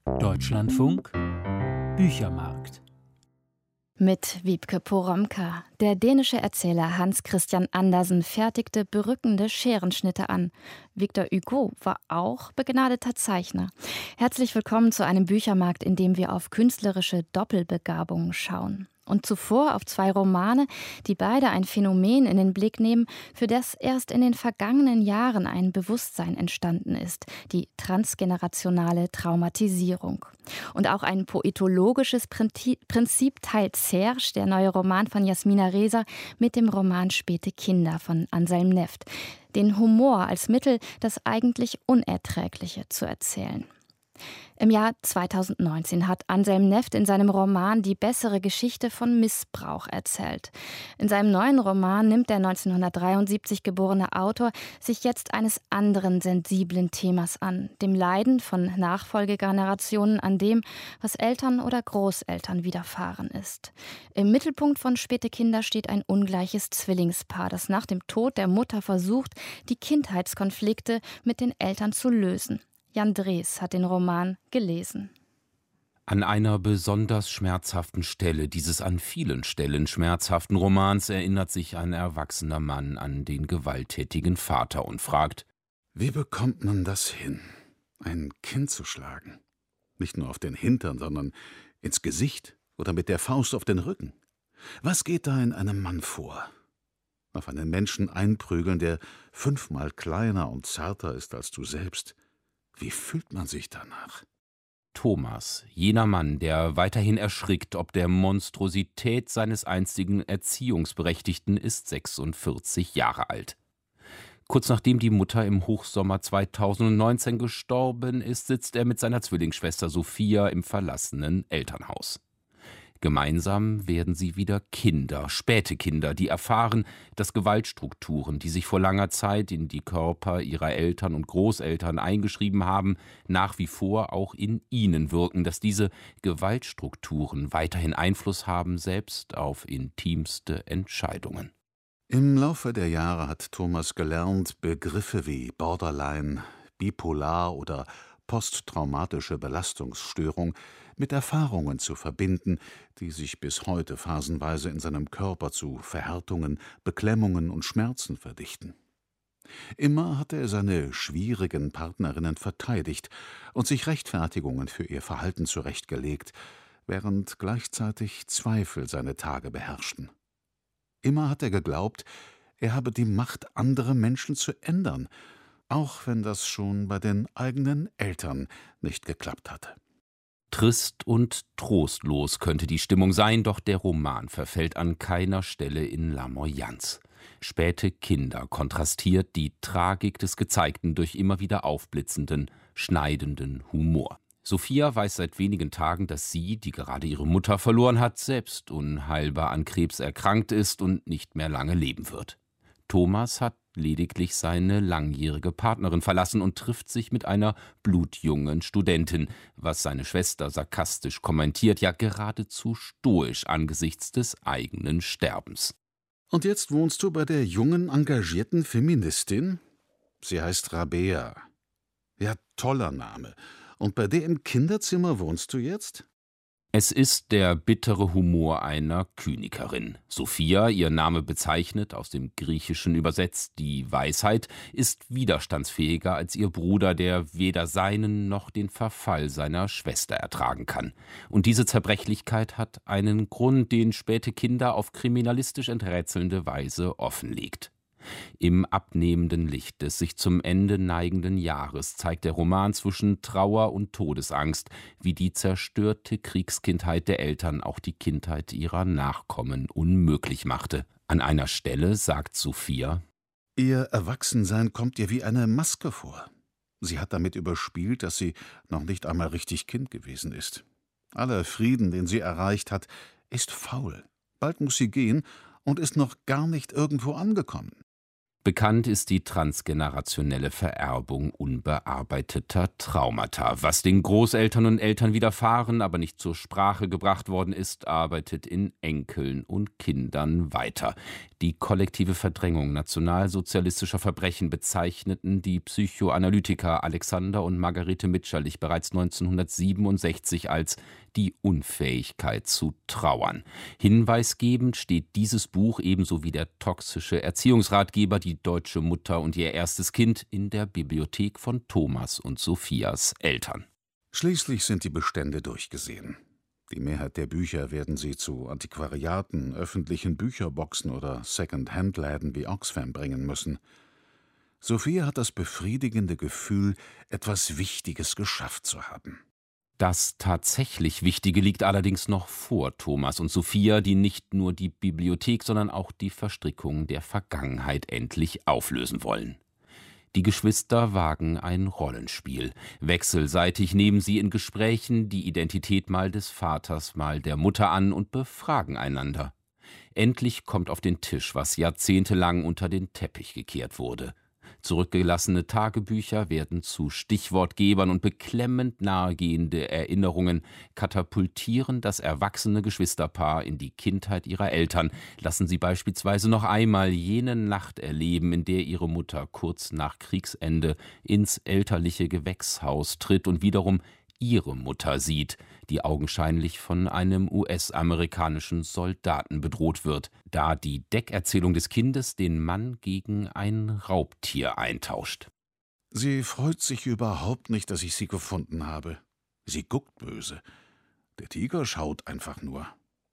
Deutschlandfunk Büchermarkt. Mit Wiebke Poromka. Der dänische Erzähler Hans Christian Andersen fertigte berückende Scherenschnitte an. Victor Hugo war auch begnadeter Zeichner. Herzlich willkommen zu einem Büchermarkt, in dem wir auf künstlerische Doppelbegabungen schauen. Und zuvor auf zwei Romane, die beide ein Phänomen in den Blick nehmen, für das erst in den vergangenen Jahren ein Bewusstsein entstanden ist, die transgenerationale Traumatisierung. Und auch ein poetologisches Prinzip teilt Serge, der neue Roman von Jasmina Reza, mit dem Roman Späte Kinder von Anselm Neft. Den Humor als Mittel, das eigentlich Unerträgliche zu erzählen. Im Jahr 2019 hat Anselm Neft in seinem Roman die bessere Geschichte von Missbrauch erzählt. In seinem neuen Roman nimmt der 1973 geborene Autor sich jetzt eines anderen sensiblen Themas an, dem Leiden von Nachfolgegenerationen an dem, was Eltern oder Großeltern widerfahren ist. Im Mittelpunkt von Späte Kinder steht ein ungleiches Zwillingspaar, das nach dem Tod der Mutter versucht, die Kindheitskonflikte mit den Eltern zu lösen. Jan Drees hat den Roman gelesen. An einer besonders schmerzhaften Stelle dieses an vielen Stellen schmerzhaften Romans erinnert sich ein erwachsener Mann an den gewalttätigen Vater und fragt: Wie bekommt man das hin, ein Kind zu schlagen? Nicht nur auf den Hintern, sondern ins Gesicht oder mit der Faust auf den Rücken. Was geht da in einem Mann vor? Auf einen Menschen einprügeln, der 5-mal kleiner und zarter ist als du selbst. Wie fühlt man sich danach? Thomas, jener Mann, der weiterhin erschrickt ob der Monstrosität seines einzigen Erziehungsberechtigten, ist 46 Jahre alt. Kurz nachdem die Mutter im Hochsommer 2019 gestorben ist, sitzt er mit seiner Zwillingsschwester Sophia im verlassenen Elternhaus. Gemeinsam werden sie wieder Kinder, späte Kinder, die erfahren, dass Gewaltstrukturen, die sich vor langer Zeit in die Körper ihrer Eltern und Großeltern eingeschrieben haben, nach wie vor auch in ihnen wirken, dass diese Gewaltstrukturen weiterhin Einfluss haben, selbst auf intimste Entscheidungen. Im Laufe der Jahre hat Thomas gelernt, Begriffe wie Borderline, bipolar oder posttraumatische Belastungsstörung mit Erfahrungen zu verbinden, die sich bis heute phasenweise in seinem Körper zu Verhärtungen, Beklemmungen und Schmerzen verdichten. Immer hatte er seine schwierigen Partnerinnen verteidigt und sich Rechtfertigungen für ihr Verhalten zurechtgelegt, während gleichzeitig Zweifel seine Tage beherrschten. Immer hat er geglaubt, er habe die Macht, andere Menschen zu ändern, auch wenn das schon bei den eigenen Eltern nicht geklappt hatte. Trist und trostlos könnte die Stimmung sein, doch der Roman verfällt an keiner Stelle in Lamoyanz. Späte Kinder kontrastiert die Tragik des Gezeigten durch immer wieder aufblitzenden, schneidenden Humor. Sophia weiß seit wenigen Tagen, dass sie, die gerade ihre Mutter verloren hat, selbst unheilbar an Krebs erkrankt ist und nicht mehr lange leben wird. Thomas hat lediglich seine langjährige Partnerin verlassen und trifft sich mit einer blutjungen Studentin, was seine Schwester sarkastisch kommentiert, ja geradezu stoisch angesichts des eigenen Sterbens. Und jetzt wohnst du bei der jungen, engagierten Feministin? Sie heißt Rabea. Ja, toller Name. Und bei der im Kinderzimmer wohnst du jetzt? Es ist der bittere Humor einer Kynikerin. Sophia, ihr Name bezeichnet, aus dem Griechischen übersetzt, die Weisheit, ist widerstandsfähiger als ihr Bruder, der weder seinen noch den Verfall seiner Schwester ertragen kann. Und diese Zerbrechlichkeit hat einen Grund, den Späte Kinder auf kriminalistisch enträtselnde Weise offenlegt. Im abnehmenden Licht des sich zum Ende neigenden Jahres zeigt der Roman zwischen Trauer und Todesangst, wie die zerstörte Kriegskindheit der Eltern auch die Kindheit ihrer Nachkommen unmöglich machte. An einer Stelle sagt Sophia: Ihr Erwachsensein kommt ihr wie eine Maske vor. Sie hat damit überspielt, dass sie noch nicht einmal richtig Kind gewesen ist. Aller Frieden, den sie erreicht hat, ist faul. Bald muss sie gehen und ist noch gar nicht irgendwo angekommen. Bekannt ist die transgenerationelle Vererbung unbearbeiteter Traumata. Was den Großeltern und Eltern widerfahren, aber nicht zur Sprache gebracht worden ist, arbeitet in Enkeln und Kindern weiter. Die kollektive Verdrängung nationalsozialistischer Verbrechen bezeichneten die Psychoanalytiker Alexander und Margarete Mitscherlich bereits 1967 als die Unfähigkeit zu trauern. Hinweisgebend steht dieses Buch ebenso wie der toxische Erziehungsratgeber Die deutsche Mutter und ihr erstes Kind in der Bibliothek von Thomas und Sophias Eltern. Schließlich sind die Bestände durchgesehen. Die Mehrheit der Bücher werden Sie zu Antiquariaten, öffentlichen Bücherboxen oder Second-Hand-Läden wie Oxfam bringen müssen. Sophia hat das befriedigende Gefühl, etwas Wichtiges geschafft zu haben. Das tatsächlich Wichtige liegt allerdings noch vor Thomas und Sophia, die nicht nur die Bibliothek, sondern auch die Verstrickungen der Vergangenheit endlich auflösen wollen. Die Geschwister wagen ein Rollenspiel. Wechselseitig nehmen sie in Gesprächen die Identität mal des Vaters, mal der Mutter an und befragen einander. Endlich kommt auf den Tisch, was jahrzehntelang unter den Teppich gekehrt wurde. Zurückgelassene Tagebücher werden zu Stichwortgebern und beklemmend nahegehende Erinnerungen katapultieren das erwachsene Geschwisterpaar in die Kindheit ihrer Eltern, lassen sie beispielsweise noch einmal jene Nacht erleben, in der ihre Mutter kurz nach Kriegsende ins elterliche Gewächshaus tritt und wiederum ihre Mutter sieht, die augenscheinlich von einem US-amerikanischen Soldaten bedroht wird, da die Deckerzählung des Kindes den Mann gegen ein Raubtier eintauscht. Sie freut sich überhaupt nicht, dass ich sie gefunden habe. Sie guckt böse. Der Tiger schaut einfach nur.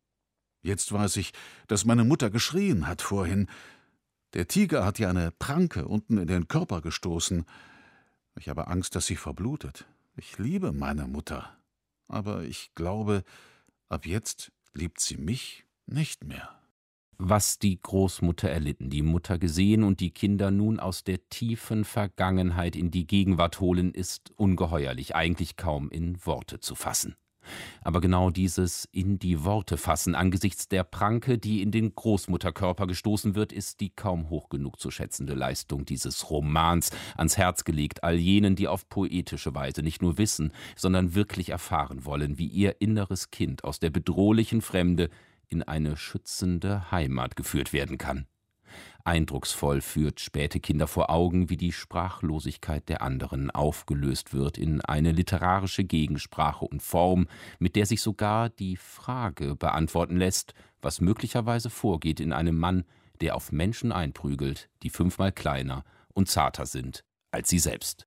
Jetzt weiß ich, dass meine Mutter geschrien hat vorhin. Der Tiger hat ihr eine Pranke unten in den Körper gestoßen. Ich habe Angst, dass sie verblutet. Ich liebe meine Mutter, aber ich glaube, ab jetzt liebt sie mich nicht mehr. Was die Großmutter erlitten, die Mutter gesehen und die Kinder nun aus der tiefen Vergangenheit in die Gegenwart holen, ist ungeheuerlich, eigentlich kaum in Worte zu fassen. Aber genau dieses in die Worte fassen angesichts der Pranke, die in den Großmutterkörper gestoßen wird, ist die kaum hoch genug zu schätzende Leistung dieses Romans, ans Herz gelegt all jenen, die auf poetische Weise nicht nur wissen, sondern wirklich erfahren wollen, wie ihr inneres Kind aus der bedrohlichen Fremde in eine schützende Heimat geführt werden kann. Eindrucksvoll führt späte Kinder vor Augen, wie die Sprachlosigkeit der anderen aufgelöst wird in eine literarische Gegensprache und Form, mit der sich sogar die Frage beantworten lässt, was möglicherweise vorgeht in einem Mann, der auf Menschen einprügelt, die 5-mal kleiner und zarter sind als sie selbst.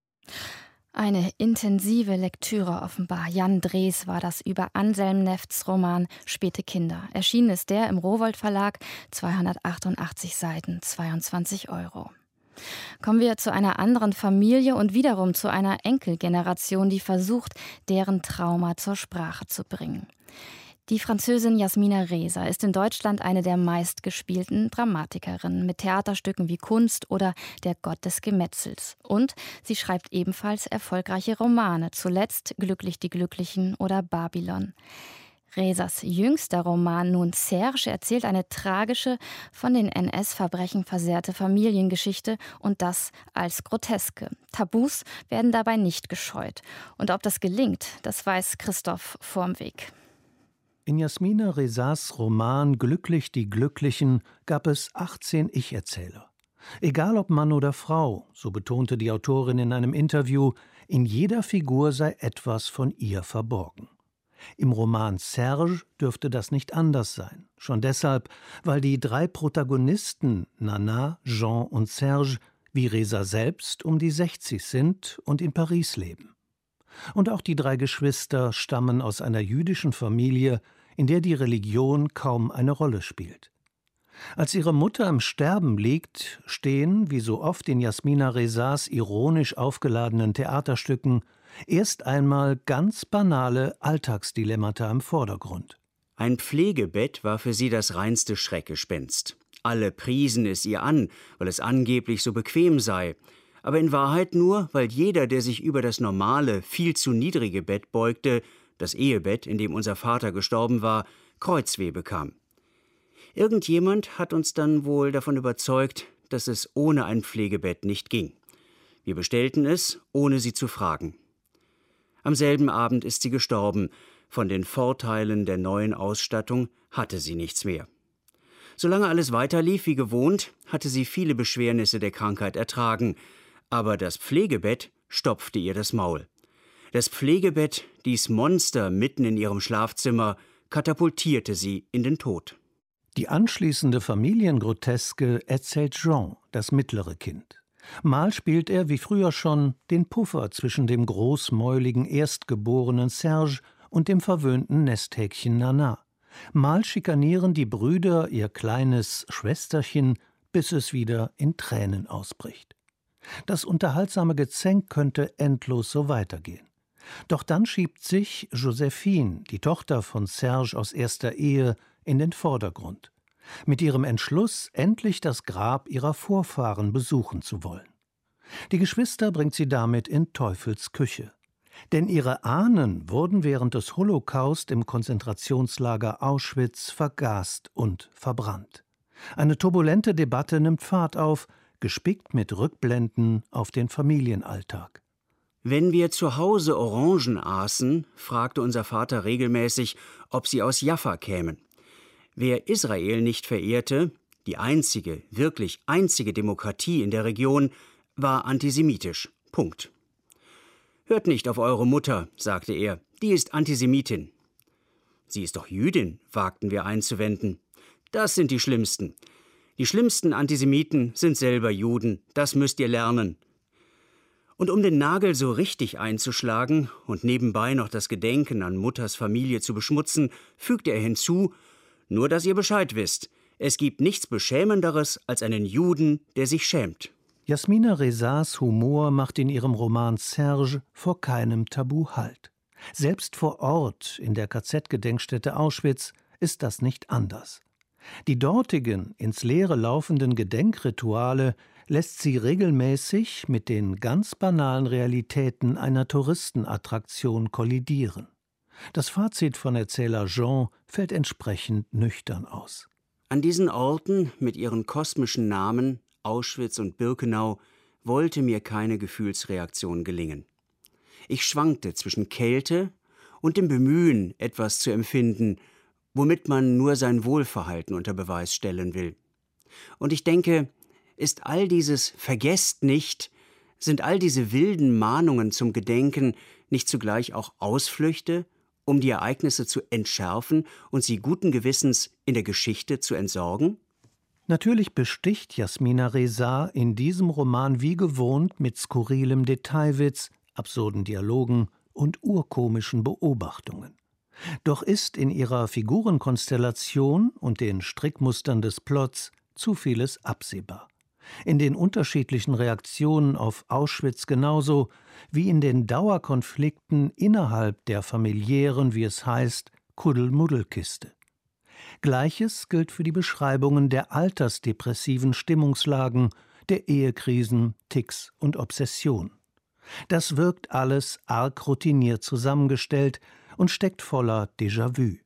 Eine intensive Lektüre offenbar. Jan Drees war das über Anselm Nefts Roman Späte Kinder. Erschienen ist der im Rowohlt Verlag, 288 Seiten, 22 €. Kommen wir zu einer anderen Familie und wiederum zu einer Enkelgeneration, die versucht, deren Trauma zur Sprache zu bringen. Die Französin Jasmina Reza ist in Deutschland eine der meistgespielten Dramatikerinnen mit Theaterstücken wie Kunst oder Der Gott des Gemetzels. Und sie schreibt ebenfalls erfolgreiche Romane, zuletzt Glücklich die Glücklichen oder Babylon. Rezas jüngster Roman Nun Serge erzählt eine tragische, von den NS-Verbrechen versehrte Familiengeschichte und das als groteske. Tabus werden dabei nicht gescheut. Und ob das gelingt, das weiß Christoph Vormweg. In Jasmina Rezas Roman Glücklich die Glücklichen gab es 18 Ich-Erzähler. Egal ob Mann oder Frau, so betonte die Autorin in einem Interview, in jeder Figur sei etwas von ihr verborgen. Im Roman Serge dürfte das nicht anders sein. Schon deshalb, weil die 3 Protagonisten, Nana, Jean und Serge, wie Reza selbst um die 60 sind und in Paris leben. Und auch die 3 Geschwister stammen aus einer jüdischen Familie, in der die Religion kaum eine Rolle spielt. Als ihre Mutter im Sterben liegt, stehen, wie so oft in Jasmina Rezas ironisch aufgeladenen Theaterstücken, erst einmal ganz banale Alltagsdilemmata im Vordergrund. Ein Pflegebett war für sie das reinste Schreckgespenst. Alle priesen es ihr an, weil es angeblich so bequem sei. Aber in Wahrheit nur, weil jeder, der sich über das normale, viel zu niedrige Bett beugte, das Ehebett, in dem unser Vater gestorben war, Kreuzweh bekam. Irgendjemand hat uns dann wohl davon überzeugt, dass es ohne ein Pflegebett nicht ging. Wir bestellten es, ohne sie zu fragen. Am selben Abend ist sie gestorben. Von den Vorteilen der neuen Ausstattung hatte sie nichts mehr. Solange alles weiterlief wie gewohnt, hatte sie viele Beschwernisse der Krankheit ertragen. Aber das Pflegebett stopfte ihr das Maul. Das Pflegebett, dies Monster mitten in ihrem Schlafzimmer, katapultierte sie in den Tod. Die anschließende Familiengroteske erzählt Jean, das mittlere Kind. Mal spielt er, wie früher schon, den Puffer zwischen dem großmäuligen Erstgeborenen Serge und dem verwöhnten Nesthäkchen Nana. Mal schikanieren die Brüder ihr kleines Schwesterchen, bis es wieder in Tränen ausbricht. Das unterhaltsame Gezänk könnte endlos so weitergehen. Doch dann schiebt sich Joséphine, die Tochter von Serge aus erster Ehe, in den Vordergrund. Mit ihrem Entschluss, endlich das Grab ihrer Vorfahren besuchen zu wollen. Die Geschwister bringt sie damit in Teufels Küche. Denn ihre Ahnen wurden während des Holocaust im Konzentrationslager Auschwitz vergast und verbrannt. Eine turbulente Debatte nimmt Fahrt auf, gespickt mit Rückblenden auf den Familienalltag. Wenn wir zu Hause Orangen aßen, fragte unser Vater regelmäßig, ob sie aus Jaffa kämen. Wer Israel nicht verehrte, die einzige, wirklich einzige Demokratie in der Region, war antisemitisch. Punkt. »Hört nicht auf eure Mutter«, sagte er, »die ist Antisemitin.« »Sie ist doch Jüdin«, wagten wir einzuwenden. »Das sind die Schlimmsten. Die schlimmsten Antisemiten sind selber Juden, das müsst ihr lernen.« Und um den Nagel so richtig einzuschlagen und nebenbei noch das Gedenken an Mutters Familie zu beschmutzen, fügte er hinzu: »Nur, dass ihr Bescheid wisst, es gibt nichts Beschämenderes als einen Juden, der sich schämt.« Jasmina Rezas Humor macht in ihrem Roman Serge vor keinem Tabu Halt. Selbst vor Ort in der KZ-Gedenkstätte Auschwitz ist das nicht anders. Die dortigen, ins Leere laufenden Gedenkrituale lässt sie regelmäßig mit den ganz banalen Realitäten einer Touristenattraktion kollidieren. Das Fazit von Erzähler Jean fällt entsprechend nüchtern aus. An diesen Orten mit ihren kosmischen Namen, Auschwitz und Birkenau, wollte mir keine Gefühlsreaktion gelingen. Ich schwankte zwischen Kälte und dem Bemühen, etwas zu empfinden, womit man nur sein Wohlverhalten unter Beweis stellen will. Und ich denke, ist all dieses »Vergesst nicht«, sind all diese wilden Mahnungen zum Gedenken nicht zugleich auch Ausflüchte, um die Ereignisse zu entschärfen und sie guten Gewissens in der Geschichte zu entsorgen? Natürlich besticht Jasmina Reza in diesem Roman wie gewohnt mit skurrilem Detailwitz, absurden Dialogen und urkomischen Beobachtungen. Doch ist in ihrer Figurenkonstellation und den Strickmustern des Plots zu vieles absehbar. In den unterschiedlichen Reaktionen auf Auschwitz genauso wie in den Dauerkonflikten innerhalb der familiären, wie es heißt, Kuddelmuddelkiste. Gleiches gilt für die Beschreibungen der altersdepressiven Stimmungslagen, der Ehekrisen, Tics und Obsession. Das wirkt alles arg routiniert zusammengestellt und steckt voller Déjà-vu.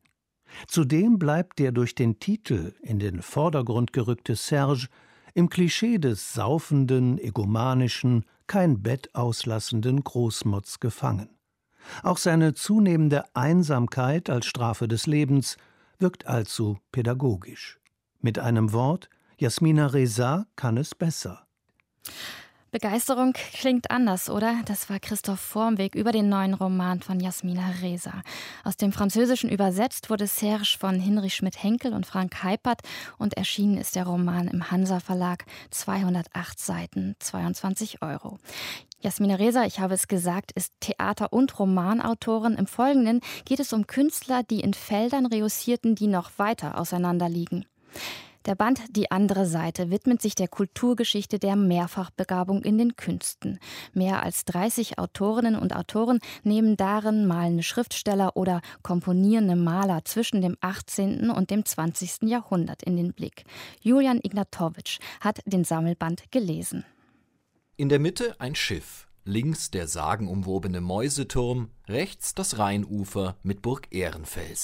Zudem bleibt der durch den Titel in den Vordergrund gerückte Serge im Klischee des saufenden, egomanischen, kein Bett auslassenden Großmotz gefangen. Auch seine zunehmende Einsamkeit als Strafe des Lebens wirkt allzu pädagogisch. Mit einem Wort, Jasmina Reza kann es besser. Begeisterung klingt anders, oder? Das war Christoph Vormweg über den neuen Roman von Jasmina Reza. Aus dem Französischen übersetzt wurde Serge von Hinrich Schmidt-Henkel und Frank Heipert und erschienen ist der Roman im Hansa Verlag, 208 Seiten, 22 €. Jasmina Reza, ich habe es gesagt, ist Theater- und Romanautorin. Im Folgenden geht es um Künstler, die in Feldern reussierten, die noch weiter auseinander liegen. Der Band »Die andere Seite« widmet sich der Kulturgeschichte der Mehrfachbegabung in den Künsten. Mehr als 30 Autorinnen und Autoren nehmen darin malende Schriftsteller oder komponierende Maler zwischen dem 18. und dem 20. Jahrhundert in den Blick. Julian Ignatowitsch hat den Sammelband gelesen. In der Mitte ein Schiff, links der sagenumwobene Mäuseturm, rechts das Rheinufer mit Burg Ehrenfels.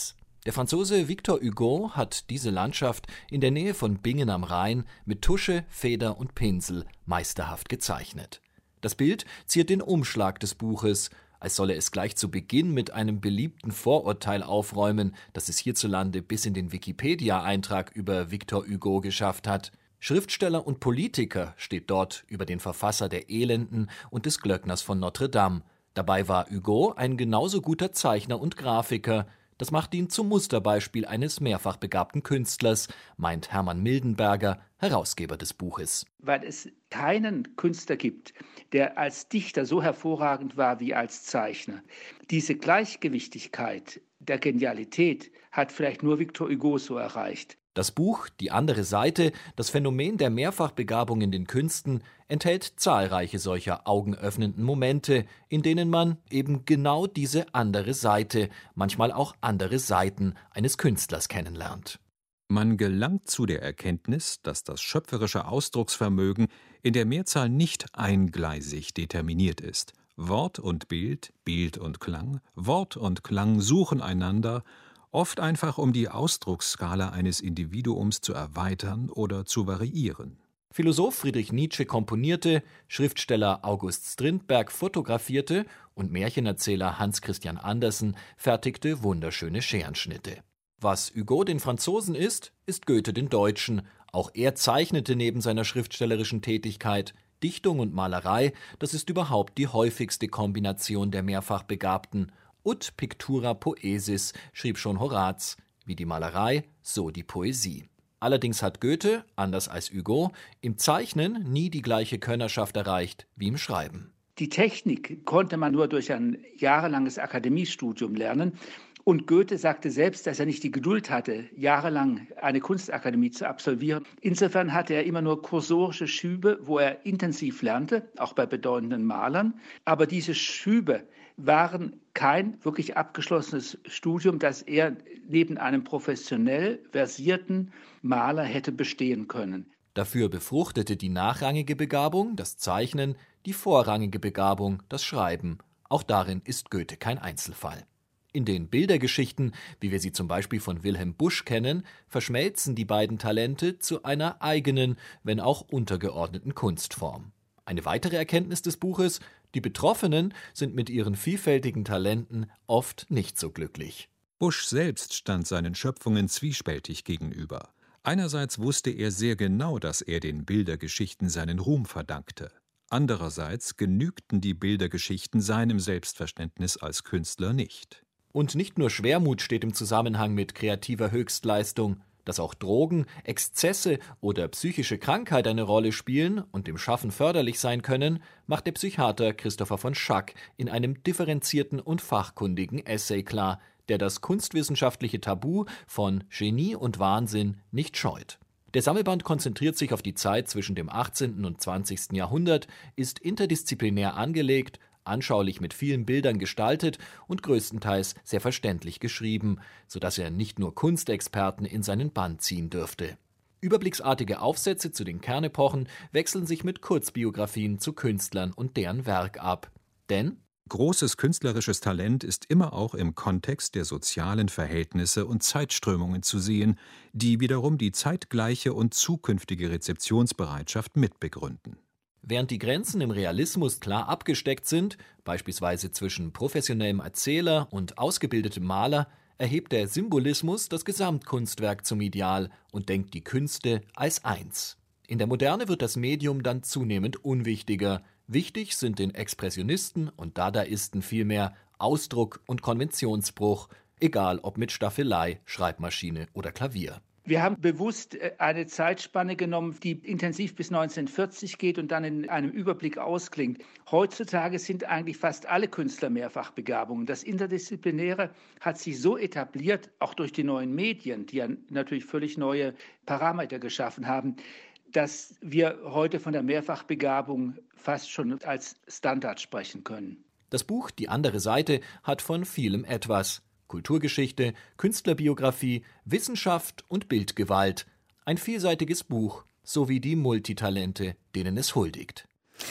Der Franzose Victor Hugo hat diese Landschaft in der Nähe von Bingen am Rhein mit Tusche, Feder und Pinsel meisterhaft gezeichnet. Das Bild ziert den Umschlag des Buches, als solle es gleich zu Beginn mit einem beliebten Vorurteil aufräumen, das es hierzulande bis in den Wikipedia-Eintrag über Victor Hugo geschafft hat. Schriftsteller und Politiker steht dort über den Verfasser der Elenden und des Glöckners von Notre Dame. Dabei war Hugo ein genauso guter Zeichner und Grafiker. Das macht ihn zum Musterbeispiel eines mehrfach begabten Künstlers, meint Hermann Mildenberger, Herausgeber des Buches. Weil es keinen Künstler gibt, der als Dichter so hervorragend war wie als Zeichner. Diese Gleichgewichtigkeit der Genialität hat vielleicht nur Victor Hugo so erreicht. Das Buch »Die andere Seite. Das Phänomen der Mehrfachbegabung in den Künsten« enthält zahlreiche solcher augenöffnenden Momente, in denen man eben genau diese andere Seite, manchmal auch andere Seiten eines Künstlers kennenlernt. Man gelangt zu der Erkenntnis, dass das schöpferische Ausdrucksvermögen in der Mehrzahl nicht eingleisig determiniert ist. Wort und Bild, Bild und Klang, Wort und Klang suchen einander, oft einfach um die Ausdrucksskala eines Individuums zu erweitern oder zu variieren. Philosoph Friedrich Nietzsche komponierte, Schriftsteller August Strindberg fotografierte und Märchenerzähler Hans Christian Andersen fertigte wunderschöne Scherenschnitte. Was Hugo den Franzosen ist Goethe den Deutschen. Auch er zeichnete neben seiner schriftstellerischen Tätigkeit. Dichtung und Malerei, das ist überhaupt die häufigste Kombination der Mehrfachbegabten. Ut pictura poesis, schrieb schon Horaz. Wie die Malerei, so die Poesie. Allerdings hat Goethe, anders als Hugo, im Zeichnen nie die gleiche Könnerschaft erreicht wie im Schreiben. Die Technik konnte man nur durch ein jahrelanges Akademiestudium lernen. Und Goethe sagte selbst, dass er nicht die Geduld hatte, jahrelang eine Kunstakademie zu absolvieren. Insofern hatte er immer nur kursorische Schübe, wo er intensiv lernte, auch bei bedeutenden Malern. Aber diese Schübe waren kein wirklich abgeschlossenes Studium, das er neben einem professionell versierten Maler hätte bestehen können. Dafür befruchtete die nachrangige Begabung, das Zeichnen, die vorrangige Begabung, das Schreiben. Auch darin ist Goethe kein Einzelfall. In den Bildergeschichten, wie wir sie zum Beispiel von Wilhelm Busch kennen, verschmelzen die beiden Talente zu einer eigenen, wenn auch untergeordneten Kunstform. Eine weitere Erkenntnis des Buches: Die Betroffenen sind mit ihren vielfältigen Talenten oft nicht so glücklich. Busch selbst stand seinen Schöpfungen zwiespältig gegenüber. Einerseits wusste er sehr genau, dass er den Bildergeschichten seinen Ruhm verdankte. Andererseits genügten die Bildergeschichten seinem Selbstverständnis als Künstler nicht. Und nicht nur Schwermut steht im Zusammenhang mit kreativer Höchstleistung. Dass auch Drogen, Exzesse oder psychische Krankheit eine Rolle spielen und dem Schaffen förderlich sein können, macht der Psychiater Christopher von Schack in einem differenzierten und fachkundigen Essay klar, der das kunstwissenschaftliche Tabu von Genie und Wahnsinn nicht scheut. Der Sammelband konzentriert sich auf die Zeit zwischen dem 18. und 20. Jahrhundert, ist interdisziplinär angelegt, anschaulich mit vielen Bildern gestaltet und größtenteils sehr verständlich geschrieben, sodass er nicht nur Kunstexperten in seinen Bann ziehen dürfte. Überblicksartige Aufsätze zu den Kernepochen wechseln sich mit Kurzbiografien zu Künstlern und deren Werk ab. Denn großes künstlerisches Talent ist immer auch im Kontext der sozialen Verhältnisse und Zeitströmungen zu sehen, die wiederum die zeitgleiche und zukünftige Rezeptionsbereitschaft mitbegründen. Während die Grenzen im Realismus klar abgesteckt sind, beispielsweise zwischen professionellem Erzähler und ausgebildetem Maler, erhebt der Symbolismus das Gesamtkunstwerk zum Ideal und denkt die Künste als eins. In der Moderne wird das Medium dann zunehmend unwichtiger. Wichtig sind den Expressionisten und Dadaisten vielmehr Ausdruck und Konventionsbruch, egal ob mit Staffelei, Schreibmaschine oder Klavier. Wir haben bewusst eine Zeitspanne genommen, die intensiv bis 1940 geht und dann in einem Überblick ausklingt. Heutzutage sind eigentlich fast alle Künstler Mehrfachbegabungen. Das Interdisziplinäre hat sich so etabliert, auch durch die neuen Medien, die ja natürlich völlig neue Parameter geschaffen haben, dass wir heute von der Mehrfachbegabung fast schon als Standard sprechen können. Das Buch »Die andere Seite« hat von vielem etwas. Kulturgeschichte, Künstlerbiografie, Wissenschaft und Bildgewalt. Ein vielseitiges Buch, sowie die Multitalente, denen es huldigt.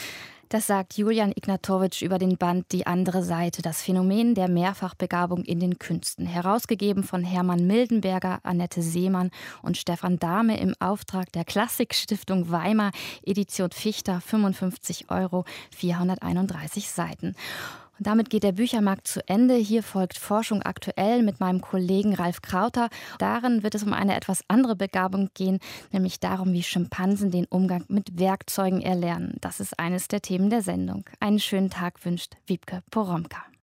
Das sagt Julian Ignatowicz über den Band Die andere Seite, das Phänomen der Mehrfachbegabung in den Künsten. Herausgegeben von Hermann Mildenberger, Annette Seemann und Stefan Dahme im Auftrag der Klassikstiftung Weimar, Edition Fichter, 55 €, 431 Seiten. Und damit geht der Büchermarkt zu Ende. Hier folgt Forschung aktuell mit meinem Kollegen Ralf Krauter. Darin wird es um eine etwas andere Begabung gehen, nämlich darum, wie Schimpansen den Umgang mit Werkzeugen erlernen. Das ist eines der Themen der Sendung. Einen schönen Tag wünscht Wiebke Poromka.